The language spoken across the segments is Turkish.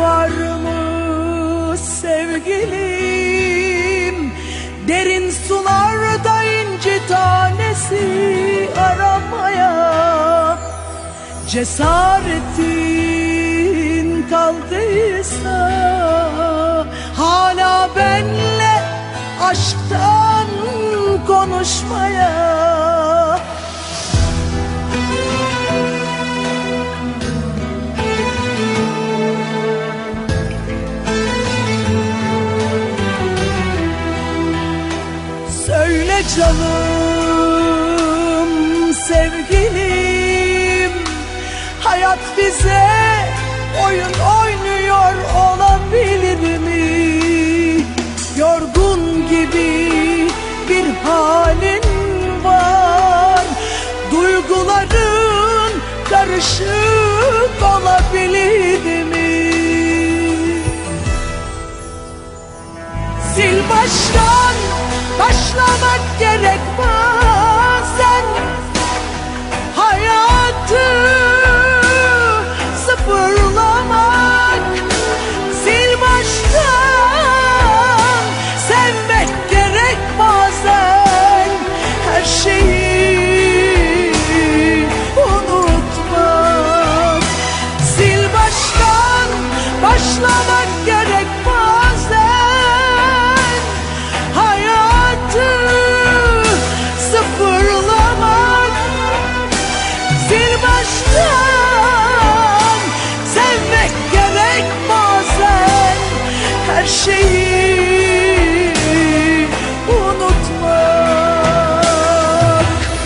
varmış sevgilim, derin sularda inci tanesi aramaya. Cesaretin kaldıysa hala benle aşktan konuşmaya. Söyle canım sevgilim, hayat bize oyun oynuyor olabilir mi? Yorgun gibi bir halin var, duyguların karışık olabilir mi? Sil baştan başlamak gerek bazen, hayatı sıfırlamak. Sil baştan sevmek gerek bazen, her şeyi unutmak. Sil baştan başlamak gerek bazen, hayatı sıfırlamak. Sil baştan sevmek gerek bazen, her şeyi unutmak.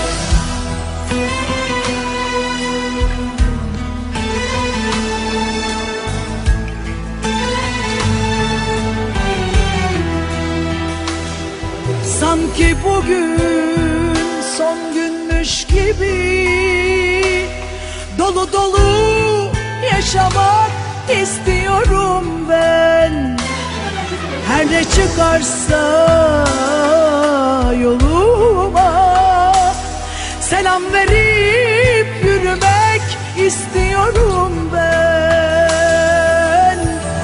Sanki bugün son günmüş gibi dolu dolu yaşamak istiyorum ben. Her ne çıkarsa yoluma selam verip yürümek istiyorum ben.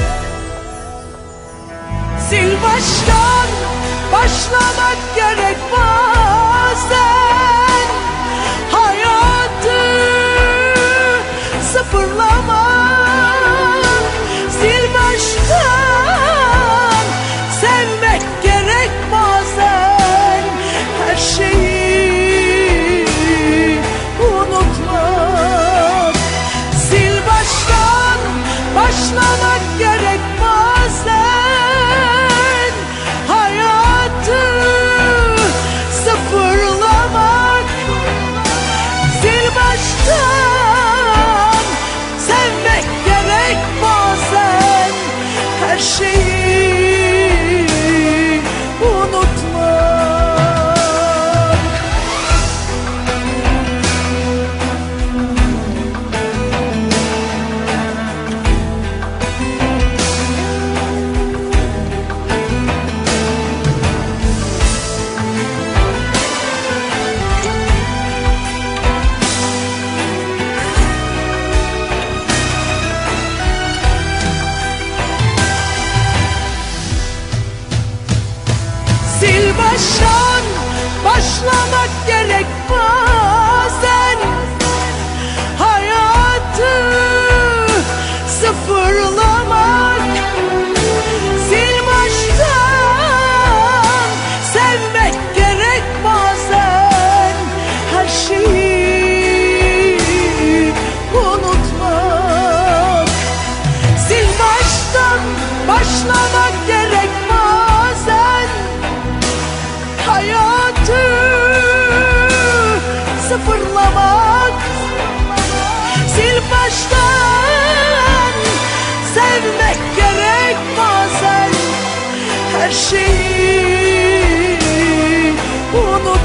Sil baştan başlamak gerek bazen, hayatı sıfırlamak. Sil baştan sevmek gerek bazen, her şeyi unutmak. Sil baştan başlamak gerek bazen, hayatı sıfırlamak. Sil baştan sevmek gerek bazen, her şeyi unutmak. Sil baştan başlamak gerek bazen, hayatı sıfırlamak. Sil baştan sevmek gerek bazen, her şeyi unutmak. Sil baştan başlamak gerek bazen, hayatı sıfırlamak. Sil baştan sevmek gerek bazen, her şeyi unutmak.